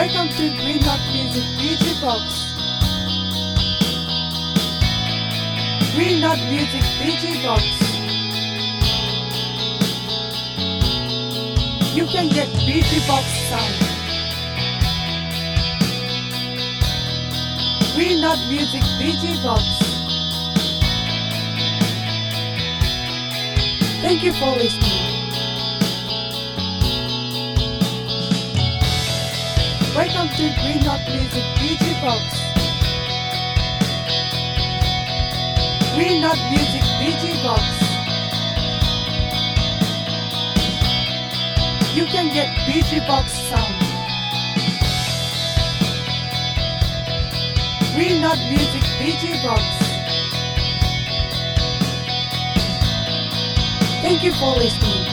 Welcome to Green Knot Music DJ Box. Green Knot Music DJ Box. You can get DJ Box sound. Green Knot Music DJ Box. Thank you for listening. Welcome to Green Knot Music DJ Box. Green Knot Music DJ Box. You can get DJ Box sound. Green Knot Music DJ Box. Thank you for listening.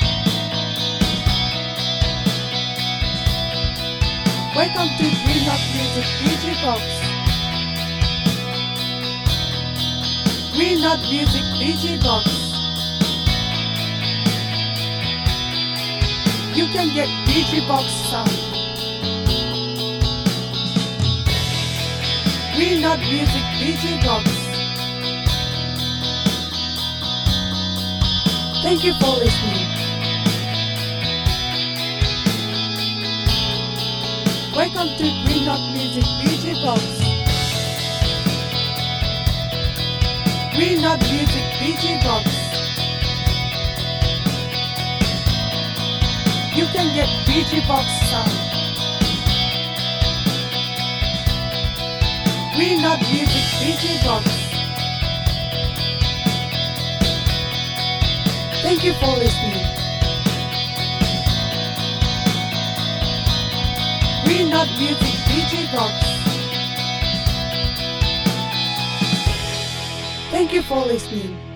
Welcome to Green Knot Music DJ Box. Green Knot Music DJ Box. You can get DJ Box sound. Green Knot Music DJ Box. Thank you for listening. Welcome to Green Knot Music DJ Box. Green Knot Music DJ Box. You can get DJ Box sound. Green Knot Music DJ Box. Thank you for listening. Green Knot Music DJ Box. Thank you for listening.